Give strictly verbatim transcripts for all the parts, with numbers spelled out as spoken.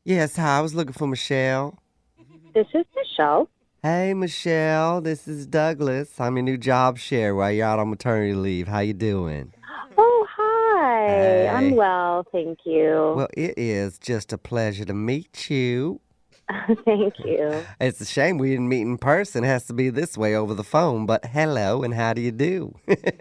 Yes, hi. I was looking for Michelle. This is Michelle. Hey, Michelle. This is Douglas. I'm your new job share while you're out on maternity leave. How you doing? Oh, hi. I'm Hey. well, thank you. Well, it is just a pleasure to meet you. Thank you. It's a shame we didn't meet in person. It has to be this way over the phone. But hello, and how do you do?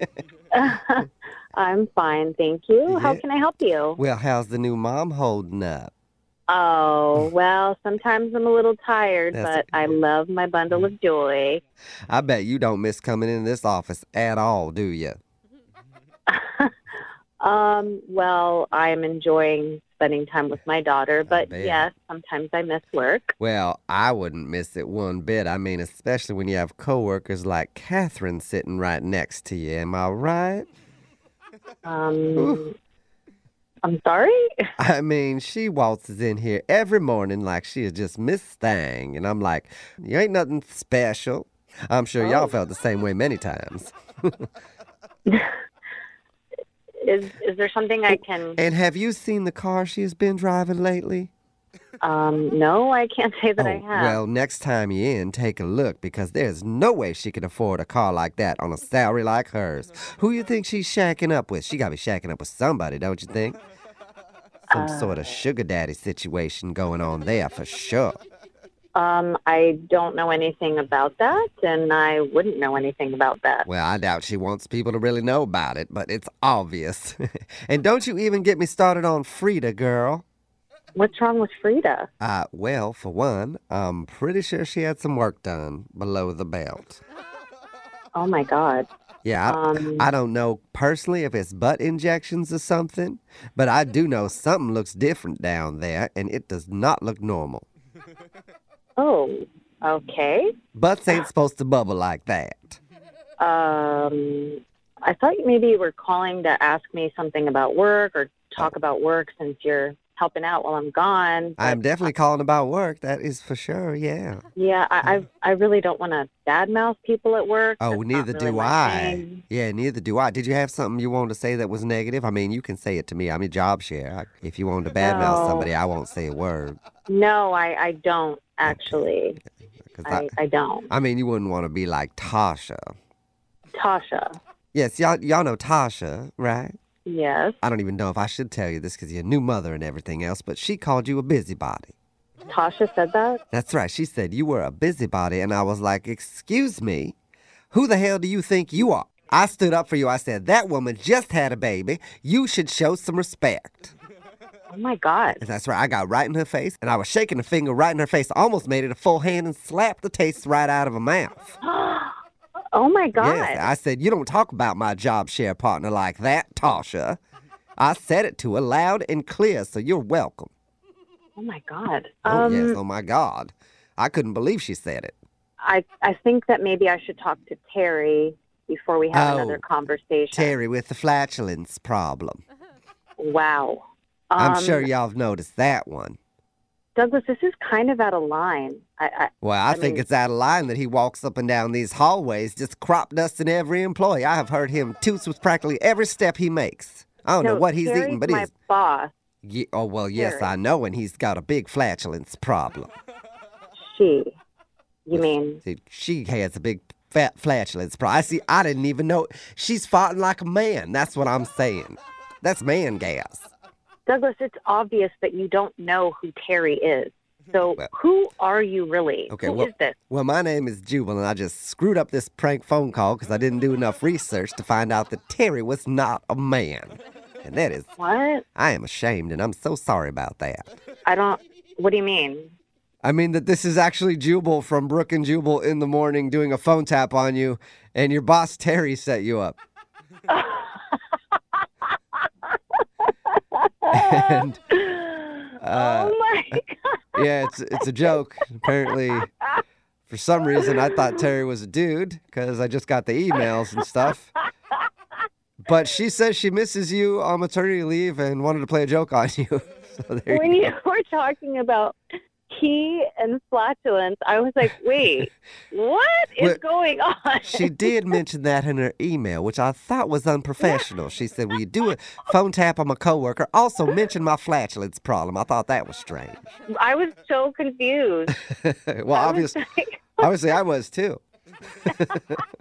I'm fine, thank you. How Yeah. can I help you? Well, how's the new mom holding up? Oh, well, sometimes I'm a little tired, That's. but I love my bundle of joy. I bet you don't miss coming in this office at all, do you? um, well, I'm enjoying spending time with my daughter, I but bet. yes, sometimes I miss work. Well, I wouldn't miss it one bit. I mean, especially when you have coworkers like Catherine sitting right next to you. Am I right? Ooh. Um, I'm sorry? I mean, she waltzes in here every morning like she is just Miss Thang. And I'm like, you ain't nothing special. I'm sure y'all Oh. felt the same way many times. Is is there something I can And have you seen the car she has been driving lately? um no, I can't say that I Oh, have. well, next time you're in, take a look because there's no way she can afford a car like that on a salary like hers. Who you think she's shacking up with? She gotta be shacking up with somebody, don't you think? Some Uh sort of sugar daddy situation going on there for sure. Um, I don't know anything about that, and I wouldn't know anything about that. Well, I doubt she wants people to really know about it, but it's obvious. And don't you even get me started on Frida, girl. What's wrong with Frida? Uh, well, for one, I'm pretty sure she had some work done below the belt. Oh my God. Yeah, I, I Um, don't know personally if it's butt injections or something, but I do know something looks different down there, and it does not look normal. oh, okay. Butts ain't supposed to bubble like that. Um, I thought maybe you were calling to ask me something about work or talk Oh, about work since you're helping out while I'm gone. But I'm definitely calling about work, that is for sure, yeah. yeah, I I, I really don't want to badmouth people at work. Oh, That's not neither really do my I. thing. Yeah, neither do I. Did you have something you wanted to say that was negative? I mean, you can say it to me. I'm your job share. I, if you wanted to badmouth somebody, No, I won't say a word. no, I I don't Okay, actually. because I, I I don't. I mean, you wouldn't want to be like Tasha. Tasha. Yes, y'all, y'all know Tasha, right? Yes. I don't even know if I should tell you this because you're a new mother and everything else, but she called you a busybody. Tasha said that? That's right. She said you were a busybody, and I was like, excuse me, who the hell do you think you are? I stood up for you. I said, that woman just had a baby. You should show some respect. Oh my God. And that's right. I got right in her face, and I was shaking a finger right in her face, almost made it a full hand and slapped the taste right out of her mouth. Oh my Yes, God. I said, you don't talk about my job share partner like that, Tasha. I said it to her loud and clear, so you're welcome. Oh my God. Oh, yes. Um, Oh, my God. I couldn't believe she said it. I I think that maybe I should talk to Terry before we have another Oh, conversation. Terry with the flatulence problem. Wow. I'm sure Um, y'all have noticed that one. Douglas, this is kind of out of line. I I, Well, I I think mean, it's out of line that he walks up and down these hallways just crop dusting every employee. I have heard him toots with practically every step he makes. I don't know no, what he's eating, Terry's but my he's. boss. Ye- oh, well, yes, I Terry. know, and he's got a big flatulence problem. She. You With mean? see, she has a big fat flatulence problem. I see. I didn't even know she's farting like a man. That's what I'm saying. That's man gas. Douglas, it's obvious that you don't know who Terry is. So Well, who are you really? okay. Who Well, is this? well, my name is Jubal, and I just screwed up this prank phone call because I didn't do enough research to find out that Terry was not a man, and that is, What? I am ashamed, and I'm so sorry about that. I don't. What do you mean? I mean that this is actually Jubal from Brook and Jubal in the morning doing a phone tap on you, and your boss Terry set you up. And uh, Oh my yeah, it's it's a joke. Apparently, for some reason, I thought Terry was a dude because I just got the emails and stuff. But she says she misses you on maternity leave and wanted to play a joke on you. So there When you you go. were talking about pee and flatulence. I was like, wait, what is Well, going on? She did mention that in her email, which I thought was unprofessional. She said, will you do a phone tap on my coworker? Also mention my flatulence problem. I thought that was strange. I was so confused. Well, I was obviously, like, obviously I was too.